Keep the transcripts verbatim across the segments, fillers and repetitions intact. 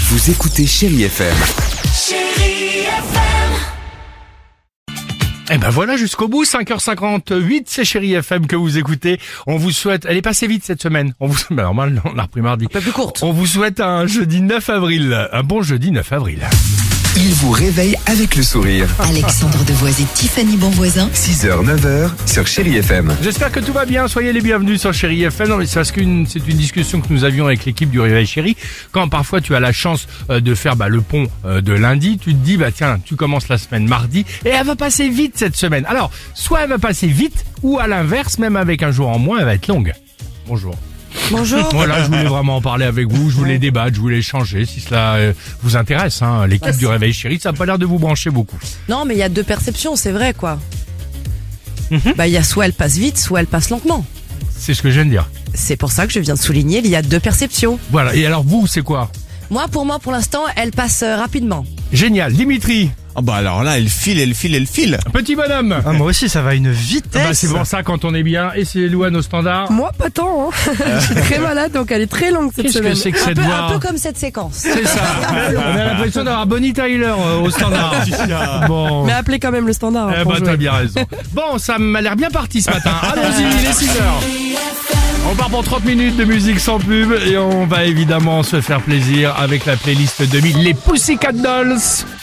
Vous écoutez Chérie F M. Chérie F M. Eh ben voilà, jusqu'au bout, cinq heures cinquante-huit, c'est Chérie F M que vous écoutez. On vous souhaite, elle est passée vite cette semaine. On vous, ben normal, on l'a repris mardi. Un peu plus courte. On vous souhaite un jeudi neuf avril. Un bon jeudi neuf avril. Il vous réveille avec le sourire. Alexandre Devoise et Tiffany Bonvoisin. six heures neuf heures sur Chérie F M. J'espère que tout va bien. Soyez les bienvenus sur Chérie F M. Non, mais c'est parce que c'est une discussion que nous avions avec l'équipe du Réveil Chérie. Quand parfois tu as la chance de faire bah, le pont de lundi, tu te dis, bah tiens, tu commences la semaine mardi et elle va passer vite cette semaine. Alors, soit elle va passer vite, ou à l'inverse, même avec un jour en moins, elle va être longue. Bonjour. Bonjour. Voilà, je voulais vraiment en parler avec vous, je voulais débattre, je voulais échanger, si cela euh, vous intéresse, hein. L'équipe du Réveil Chérie, ça n'a pas l'air de vous brancher beaucoup. Non, mais il y a deux perceptions, c'est vrai, quoi. Mm-hmm. Bah, il y a soit elle passe vite, soit elle passe lentement. C'est ce que je viens de dire. C'est pour ça que je viens de souligner, il y a deux perceptions. Voilà, et alors vous, c'est quoi? Moi, pour moi, pour l'instant, elle passe euh, rapidement. Génial, Dimitri. Ah bah alors là, elle file, elle file, elle file. Petit bonhomme. Ah, moi aussi, ça va à une vitesse. Bah, c'est pour ça quand on est bien, et c'est Louane au standard. Moi, pas tant. Hein. Je suis très malade, donc elle est très longue cette Qu'est-ce semaine. que c'est que Un cette peu, voix? un peu comme cette séquence. C'est ça. On a l'impression d'avoir Bonnie Tyler euh, au standard. Bon. Mais appelez quand même le standard. hein, Eh pour bah jouer. t'as bien raison. Bon, ça m'a l'air bien parti ce matin. Allons-y, il est six heures. On part pour trente minutes de musique sans pub et on va évidemment se faire plaisir avec la playlist deux mille, les Pussycat Dolls.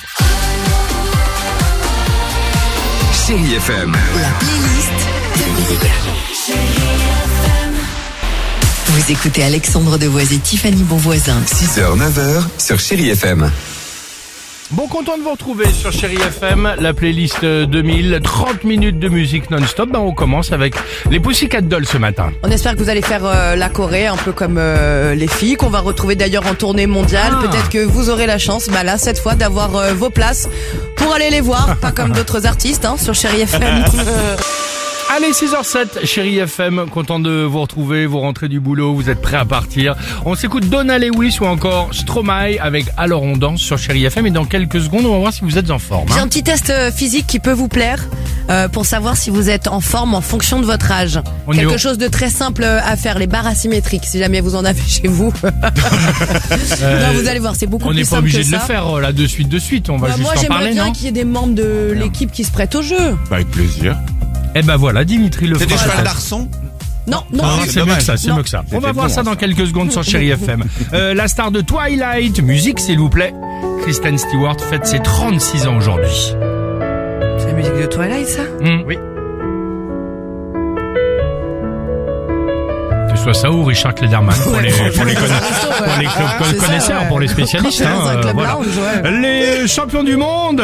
Chérie F M. La playlist deux mille. Vous écoutez Alexandre Devoise et Tiffany Bonvoisin. six heures neuf heures sur Chérie F M. Bon, content de vous retrouver sur Chérie F M, la playlist deux mille, trente minutes de musique non-stop. Ben, on commence avec les Pussycat Dolls ce matin. On espère que vous allez faire euh, la Corée, un peu comme euh, les filles, qu'on va retrouver d'ailleurs en tournée mondiale. Ah. Peut-être que vous aurez la chance, bah là, cette fois, d'avoir euh, vos places pour aller les voir, pas comme d'autres artistes, hein, sur Chérie F M. Allez, six heures sept, Chérie F M, content de vous retrouver, vous rentrez du boulot, vous êtes prêts à partir. On s'écoute Donna Lewis ou encore Stromae avec Alors on danse sur Chérie F M et dans quelques secondes, on va voir si vous êtes en forme. J'ai Hein. un petit test euh, physique qui peut vous plaire euh, pour savoir si vous êtes en forme en fonction de votre âge. On y Quelque va. chose de très simple à faire, les barres asymétriques, si jamais vous en avez chez vous. Euh, non, vous allez voir, c'est beaucoup on plus n'est pas simple obligé que de le ça. faire euh, là de suite, de suite, on va Bah, juste moi, en j'aimerais parler, bien non? qu'il y ait des membres de l'équipe qui se prêtent au jeu. Bah avec plaisir. Eh ben voilà, Dimitri le C'est des fera. chevals d'arçon. Non, non, Non, plus. c'est mieux que dommage. ça, c'est Non. mieux que ça. On va C'était voir bon, ça dans ça. quelques secondes sur Chérie F M. Euh, la star de Twilight, musique s'il vous plaît. Kristen Stewart fête ses trente-six ans aujourd'hui. C'est la musique de Twilight, ça? Hmm. Oui. Que ce soit ça ou Richard Klederman pour les, pour les, conna- pour les cl- C'est ça, connaisseurs, ouais. pour les spécialistes. Dans hein, un euh, club voilà. lounge, ouais. Les champions du monde.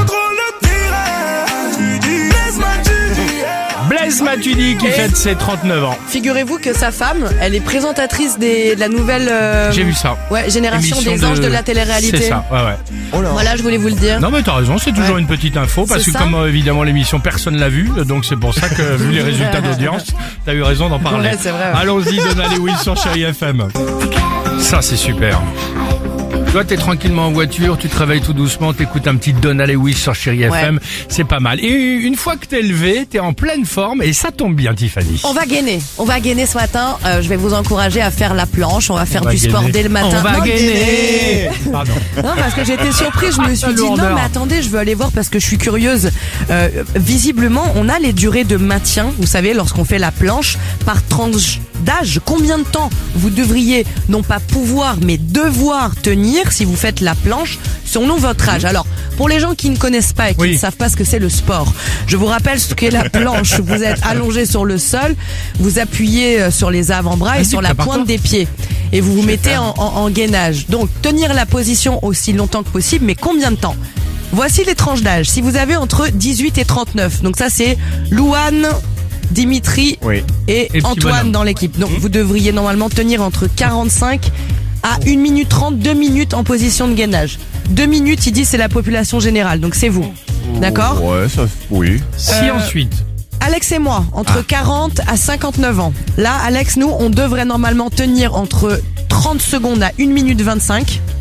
Blaise Matuidi qui Et- fête ses trente-neuf ans. Figurez-vous que sa femme, elle est présentatrice des, de la nouvelle euh, J'ai vu ça. ouais, génération Émission des anges de la télé-réalité. C'est ça, ouais, ouais. Voilà, je voulais vous le dire. Non mais t'as raison, c'est toujours Ouais. une petite info parce C'est que ça. comme euh, évidemment l'émission personne l'a vue, donc c'est pour ça que vu les résultats d'audience, t'as eu raison d'en parler. Ouais, c'est vrai, ouais. Allons-y, Donna Lewis sur Chérie F M. Ça c'est super. Toi t'es tranquillement en voiture, tu te réveilles tout doucement, t'écoutes un petit Donna Lewis sur Chérie F M, c'est pas mal. Et une fois que t'es levé, t'es en pleine forme et ça tombe bien Tiffany. On va gainer. On va gainer ce matin. Euh, je vais vous encourager à faire la planche. On va faire On va du sport gainer. dès le matin. On va Non, gainer. Pardon. Non, parce que j'étais surprise, je me suis dit non lourdeur. mais attendez, je veux aller voir parce que je suis curieuse. Euh, visiblement, on a les durées de maintien, vous savez, lorsqu'on fait la planche, par tranche d'âge. Combien de temps vous devriez, non pas pouvoir, mais devoir tenir si vous faites la planche selon votre âge. Alors, pour les gens qui ne connaissent pas et qui Oui. ne savent pas ce que c'est le sport, je vous rappelle ce qu'est la planche. Vous êtes allongé sur le sol, vous appuyez euh, sur les avant-bras et Vas-y, sur la prépare-toi. pointe des pieds. Et vous vous mettez en, en, en gainage. Donc, tenir la position aussi longtemps que possible, mais combien de temps? Voici les tranches d'âge. Si vous avez entre dix-huit et trente-neuf, donc ça c'est Louane, Dimitri Oui. et, petit Antoine bonhomme. dans l'équipe. Donc vous devriez normalement tenir entre quarante-cinq à une minute trente, deux minutes en position de gainage. deux minutes, il dit, c'est la population générale, donc c'est vous. D'accord? Ouais, ça, oui. Si Euh, ensuite, Alex et moi, entre Ah. quarante à cinquante-neuf ans. Là, Alex, nous, on devrait normalement tenir entre trente secondes à une minute vingt-cinq.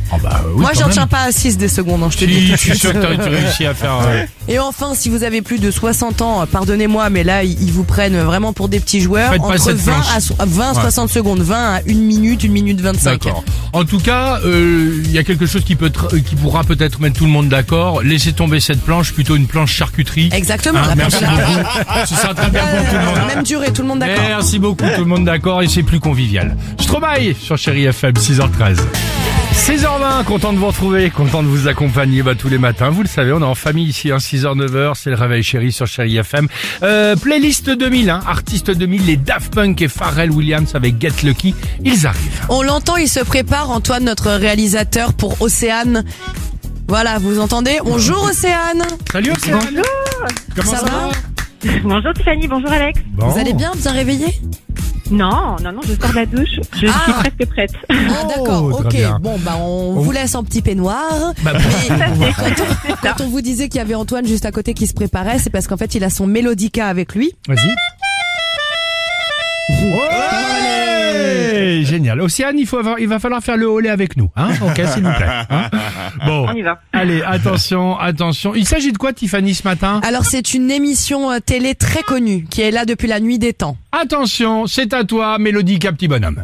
Ah bah oui, Moi, quand j'en même. tiens pas à six des secondes, hein, je te Si, dis. tout je de suis suite. sûr que t'as tu réussi à faire... euh, Et enfin, si vous avez plus de soixante ans, euh, pardonnez-moi, mais là, ils ils vous prennent vraiment pour des petits joueurs. Faites pas Entre cette vingt planche. à so- vingt à Ouais. soixante secondes, vingt à une minute, une minute vingt-cinq. D'accord. En tout cas, euh, il y a quelque chose qui peut tra- qui pourra peut-être mettre tout le monde d'accord. Laissez tomber cette planche, plutôt une planche charcuterie. Exactement. Hein, la merci planche- beaucoup. Ce sera très bien pour tout le monde. Même durée, tout le monde d'accord. Merci beaucoup, tout le monde d'accord, et c'est plus convivial. Stromae sur Chéri F M, six heures treize. seize heures vingt, content de vous retrouver, content de vous accompagner bah, tous les matins. Vous le savez, on est en famille ici, hein, six heures neuf heures, c'est le réveil Chéri sur Chéri F M. Euh, playlist deux mille, hein, artistes deux mille, les Daft Punk et Pharrell Williams avec Get Lucky, ils arrivent. On l'entend, il se prépare, Antoine, notre réalisateur, pour Océane. Voilà, vous entendez? Bonjour Océane. Salut Océane. Comment ça, Ça va Bonjour Tiffany, bonjour Alex. Bon. Vous allez bien, bien réveillé? Non, non, non, je sors de la douche. Je Ah. suis presque prête. Ah, d'accord, très ok. bien. Bon, bah, on, On- vous laisse en petit peignoir. Bah, Mais quand, on, quand on vous disait qu'il y avait Antoine juste à côté qui se préparait, c'est parce qu'en fait, il a son mélodica avec lui. Vas-y. Ouais, génial. Océane, il, faut avoir, il va falloir faire le olé avec nous. Hein, ok, s'il vous plaît. Hein, bon, On y va. allez, attention, attention. Il s'agit de quoi, Tiffany, ce matin? Alors, c'est une émission euh, télé très connue qui est là depuis la nuit des temps. Attention, c'est à toi, Mélodica, petit bonhomme.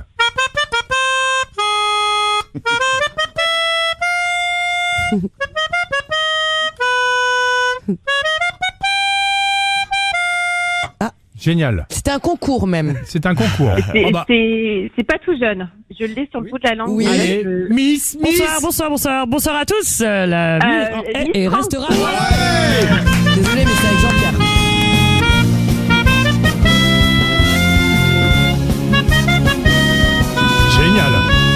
Ah. Génial. C'était un concours même. C'est un concours. C'est Oh bah, c'est- c'est pas tout jeune. Je l'ai sur le bout de la langue. Oui. mais allez, je- Miss, Miss. Bonsoir, bonsoir, bonsoir, bonsoir à tous. Euh, La Euh, musique est- Miss et France. restera. Désolé, mais c'est avec Jean-Pierre. Génial.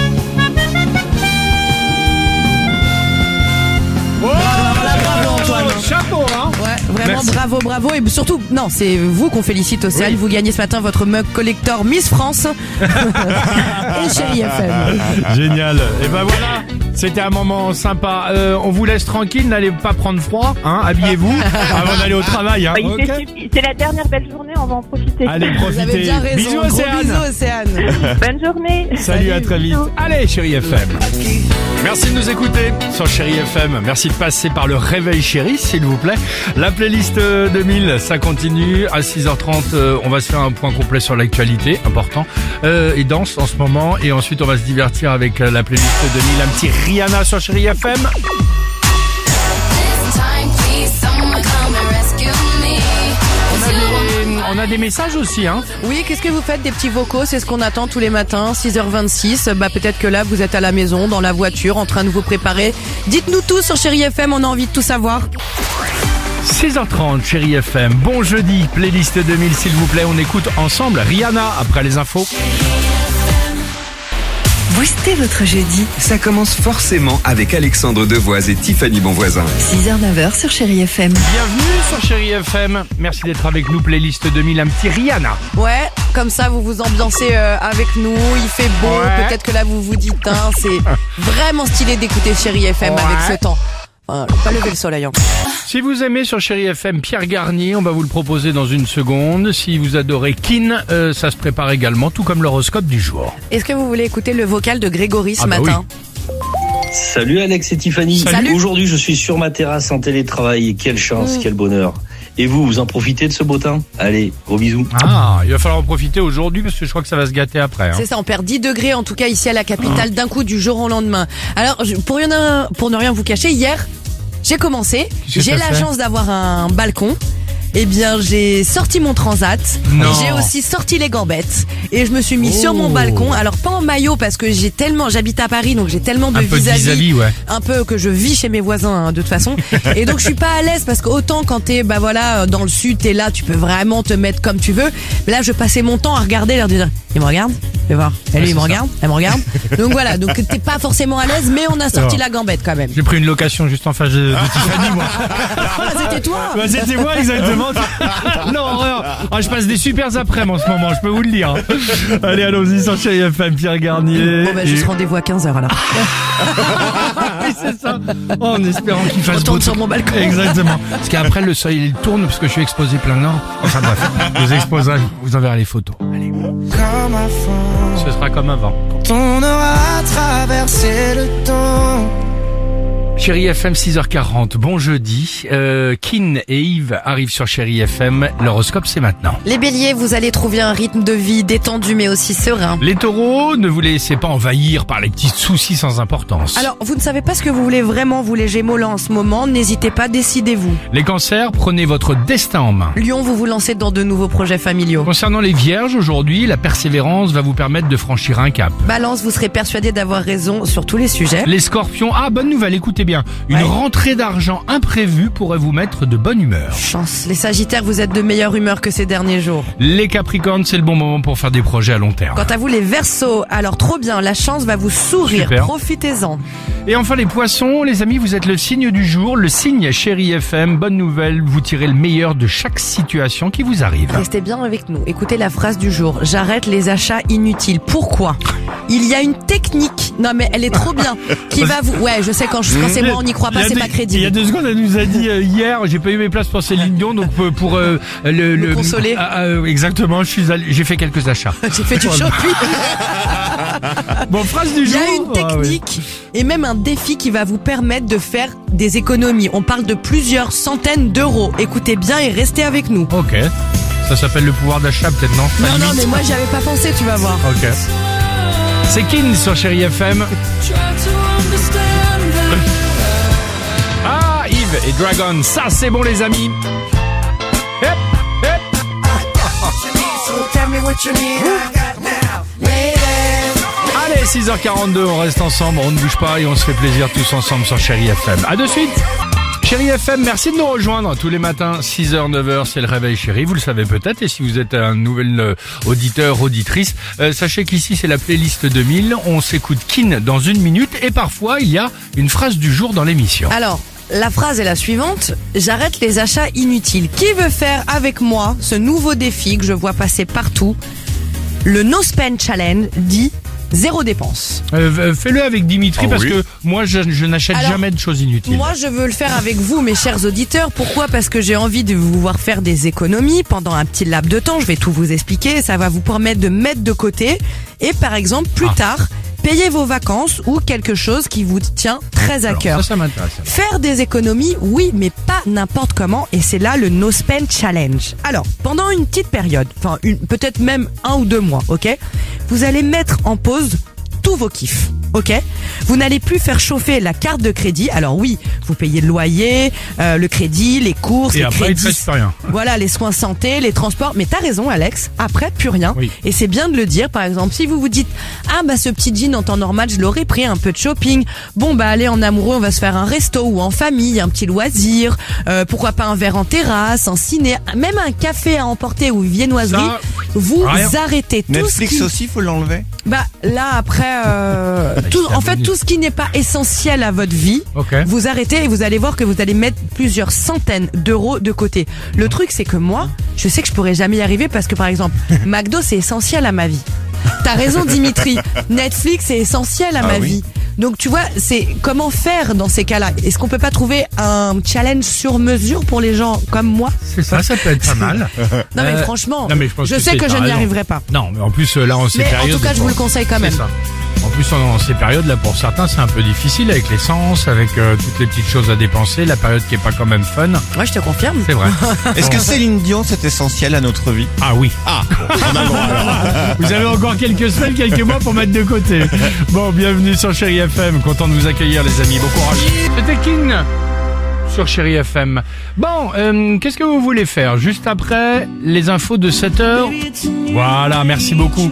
Voilà, bravo Antoine. Chapeau, hein. Ouais, vraiment Merci. bravo, bravo. Et surtout, non, c'est vous qu'on félicite, Océane. Oui. Vous gagnez ce matin votre mug collector Miss France et Chéri F M. Génial. Et ben voilà, c'était un moment sympa. Euh, on vous laisse tranquille, n'allez pas prendre froid, hein, habillez-vous avant d'aller au travail. Hein, Bah, il ok. fait suffit- C'est la dernière belle journée, on va en profiter. Allez, Vous avez profitez. bien raison. Bisous, Gros Océane. bisous, Océane. Bonne journée. Salut, à très vite. Bisous. Allez, Chéri F M. Merci de nous écouter sur Chéri F M. Merci de passer par le réveil Chéri, s'il vous plaît. La playlist euh, deux mille, ça continue. À six heures trente, euh, on va se faire un point complet sur l'actualité, important. Euh, et danse en ce moment. Et ensuite, on va se divertir avec euh, la playlist deux mille. Un petit Rihanna sur Chéri F M. On a des, on a des messages aussi, hein. Oui, qu'est-ce que vous faites des petits vocaux? C'est ce qu'on attend tous les matins, six heures vingt-six. Bah, peut-être que là, vous êtes à la maison, dans la voiture, en train de vous préparer. Dites-nous tout sur Chéri F M, on a envie de tout savoir. six heures trente, Chéri F M. Bon jeudi, playlist deux mille, s'il vous plaît. On écoute ensemble Rihanna après les infos. Boostez votre jeudi. Ça commence forcément avec Alexandre Devoise et Tiffany Bonvoisin. six heures neuf heures sur Chéri F M. Bienvenue sur Chéri F M. Merci d'être avec nous, playlist deux mille. Un petit Rihanna. Ouais, comme ça, vous vous ambiancez euh, avec nous. Il fait beau. Ouais. Peut-être que là, vous vous dites, hein, c'est vraiment stylé d'écouter Chéri F M Ouais. avec ce temps. Enfin, pas lever le soleil encore. Si vous aimez sur Chéri F M Pierre Garnier, on va vous le proposer dans une seconde. Si vous adorez Kin, euh, ça se prépare également, tout comme l'horoscope du jour. Est-ce que vous voulez écouter le vocal de Grégory ce Ah bah matin? Salut Alex et Tiffany. Salut. Aujourd'hui, je suis sur ma terrasse en télétravail. Quelle chance, Mmh. quel bonheur. Et vous, vous en profitez de ce beau temps? Allez, gros bisous. Ah, il va falloir en profiter aujourd'hui parce que je crois que ça va se gâter après. Hein. C'est ça, on perd dix degrés en tout cas ici à la capitale d'un coup du jour au lendemain. Alors, je- pour, rien, pour ne rien vous cacher, hier, j'ai commencé, Qu'est-ce que j'ai t'as la fait chance d'avoir un balcon. Eh bien, j'ai sorti mon transat, Non. et j'ai aussi sorti les gambettes, et je me suis mis Oh. sur mon balcon. Alors pas en maillot parce que j'ai tellement, j'habite à Paris, donc j'ai tellement de Un peu de vis-à-vis, vis-à-vis, ouais. un peu que je vis chez mes voisins hein, de toute façon. Et donc je suis pas à l'aise parce qu'autant quand t'es bah voilà dans le sud, t'es là, tu peux vraiment te mettre comme tu veux. Mais là, je passais mon temps à regarder, leur dire, il me regarde, je vais voir. Et Ouais, lui, il me c'est ça. regarde, elle me regarde. Donc voilà, donc t'es pas forcément à l'aise, mais on a sorti Alors. la gambette quand même. J'ai pris une location juste en face de, de Tiffany, moi. Ah, c'était toi. Bah, c'était moi exactement. Non, horreur. Ah, je passe des super après-midi en ce moment, je peux vous le dire. Allez, allons-y sur Chéri F M, Pierre Garnier. Bon bah Et- juste rendez-vous à quinze heures alors. Oui, c'est ça. Oh, en espérant qu'il fasse retourne beau sur temps. mon balcon. Exactement. Parce qu'après, le soleil, il tourne parce que je suis exposé plein nord. Enfin bref, je vous exposerai, vous enverrez les photos. Allez. Ce sera comme avant. On aura traversé le temps. Chérie F M, six heures quarante, bon jeudi. Euh, Kin et Yves arrivent sur Chérie F M. L'horoscope, c'est maintenant. Les béliers, vous allez trouver un rythme de vie détendu mais aussi serein. Les taureaux, ne vous laissez pas envahir par les petits soucis sans importance. Alors, vous ne savez pas ce que vous voulez vraiment, vous les gémeaux là en ce moment, n'hésitez pas, décidez-vous. Les cancers, prenez votre destin en main. Lion, vous vous lancez dans de nouveaux projets familiaux. Concernant les vierges, aujourd'hui, la persévérance va vous permettre de franchir un cap. Balance, vous serez persuadé d'avoir raison sur tous les sujets. Les scorpions, ah bonne nouvelle, écoutez bien. Une Ouais. rentrée d'argent imprévue pourrait vous mettre de bonne humeur. Chance. Les sagittaires, vous êtes de meilleure humeur que ces derniers jours. Les capricornes, c'est le bon moment pour faire des projets à long terme. Quant à vous les verseaux, alors trop bien, la chance va vous sourire, Super. profitez-en. Et enfin les poissons, les amis, vous êtes le signe du jour, le signe Chérie F M. Bonne nouvelle, vous tirez le meilleur de chaque situation qui vous arrive. Restez bien avec nous. Écoutez la phrase du jour. J'arrête les achats inutiles. Pourquoi ? Il y a une technique. Non mais elle est trop bien. Qui va vous... Ouais, je sais quand, je... quand c'est moi on n'y croit Il y pas, a c'est deux- pas Il y a crédible. deux secondes, elle nous a dit euh, hier, j'ai pas eu mes places pour Céline Dion, donc euh, pour euh, le, Le consoler. Ah, euh, exactement, je suis allé, j'ai fait quelques achats. J'ai fait du shopping. Bon, phrase du Il y jour. a une Ah, oui. technique et même un défi qui va vous permettre de faire des économies. On parle de plusieurs centaines d'euros. Écoutez bien et restez avec nous. Ok. Ça s'appelle le pouvoir d'achat, peut-être non Non, non, mais moi j'y avais pas pensé, tu vas voir. Ok. C'est Kin sur Chérie F M. Ah, Yves et Dragon, ça c'est bon les amis. Hep, hep. Allez, six heures quarante-deux, on reste ensemble, on ne bouge pas et on se fait plaisir tous ensemble sur Chérie F M. À de suite. Chérie F M, merci de nous rejoindre tous les matins, six heures, neuf heures, c'est le réveil chéri, vous le savez peut-être, et si vous êtes un nouvel euh, auditeur, auditrice, euh, sachez qu'ici c'est la playlist deux mille, on s'écoute Kin dans une minute, et parfois il y a une phrase du jour dans l'émission. Alors, la phrase est la suivante. J'arrête les achats inutiles. Qui veut faire avec moi ce nouveau défi que je vois passer partout? Le No Spend Challenge dit zéro dépense. Euh, fais-le avec Dimitri Ah parce oui. que moi je, je n'achète Alors, jamais de choses inutiles. Moi, je veux le faire avec vous, mes chers auditeurs. Pourquoi ? Parce que j'ai envie de vous voir faire des économies pendant un petit laps de temps. Je vais tout vous expliquer. Ça va vous permettre de mettre de côté et, par exemple, plus Ah. tard, payer vos vacances ou quelque chose qui vous tient très à Alors, cœur. ça, ça m'intéresse. Faire des économies, oui, mais pas n'importe comment, et c'est là le No Spend Challenge. Alors, pendant une petite période, enfin une, peut-être même un ou deux mois, ok, vous allez mettre en pause tous vos kiffs, ok. Vous n'allez plus faire chauffer la carte de crédit. Alors oui, vous payez le loyer, euh, le crédit, les courses, Et les après, il ne crédits. reste plus rien. Voilà, les soins santé, les transports. Mais t'as raison, Alex. Après, plus rien. Oui. Et c'est bien de le dire. Par exemple, si vous vous dites, ah, bah, ce petit jean en temps normal, je l'aurais pris, un peu de shopping. Bon, bah, allez, en amoureux, on va se faire un resto ou en famille, un petit loisir. Euh, pourquoi pas un verre en terrasse, en ciné, même un café à emporter ou viennoiserie. Ça, vous rien. arrêtez tout Netflix ce qui... aussi, faut l'enlever. Bah, là, après, euh, tout, en fait, tout ce qui n'est pas essentiel à votre vie, Ok. vous arrêtez et vous allez voir que vous allez mettre plusieurs centaines d'euros de côté. Le truc, c'est que moi, je sais que je pourrais jamais y arriver parce que, par exemple, McDo, c'est essentiel à ma vie. T'as raison, Dimitri. Netflix, c'est essentiel à Ah ma oui. vie. Donc, tu vois, c'est comment faire dans ces cas-là? Est-ce qu'on peut pas trouver un challenge sur mesure pour les gens comme moi? C'est ça, ça peut être pas mal. Non, mais Euh, franchement, non, mais je pense que sais c'est- que je t'as n'y raison. arriverai pas. Non, mais en plus, euh, là, en ces Mais en périodes... tout cas, je vous le conseille quand même. C'est ça. En plus, en, en ces périodes-là, pour certains, c'est un peu difficile avec l'essence, avec euh, toutes les petites choses à dépenser, la période qui est pas quand même fun. Ouais, je te confirme. C'est vrai. Est-ce que Céline Dion, c'est essentiel à notre vie? Ah oui. Ah, on a le droit alors. Vous avez encore quelques semaines, quelques mois pour mettre de côté. Bon, bienvenue sur Chérie F M. Content de vous accueillir, les amis. Bon courage. C'était King sur Chérie F M. Bon, euh, qu'est-ce que vous voulez faire juste après les infos de sept heures? Voilà, merci beaucoup.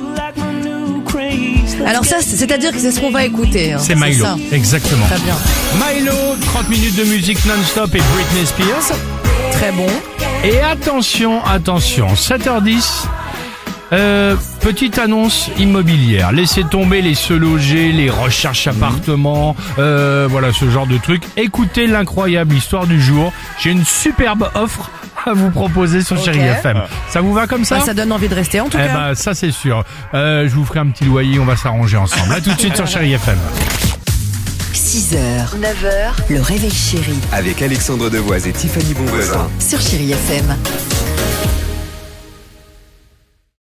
Alors ça, c'est- c'est-à-dire que c'est ce qu'on va écouter. hein. C'est Milo. ça. Exactement. Très bien. Milo, trente minutes de musique non-stop et Britney Spears. Très bon. Et attention, attention, sept heures dix, euh, petite annonce immobilière. Laissez tomber les se loger, les recherches appartements, euh, voilà ce genre de trucs. Écoutez l'incroyable histoire du jour. J'ai une superbe offre à vous proposer sur Ok. Chérie F M. Ça vous va comme ça? Bah, ça donne envie de rester en tout Eh cas. ben, ça c'est sûr. Euh, je vous ferai un petit loyer, on va s'arranger ensemble. À tout de suite sur Chérie F M. six heures, neuf heures, le réveil chéri Avec Alexandre Devoise et Tiffany Bonvoisin. sur Chérie F M.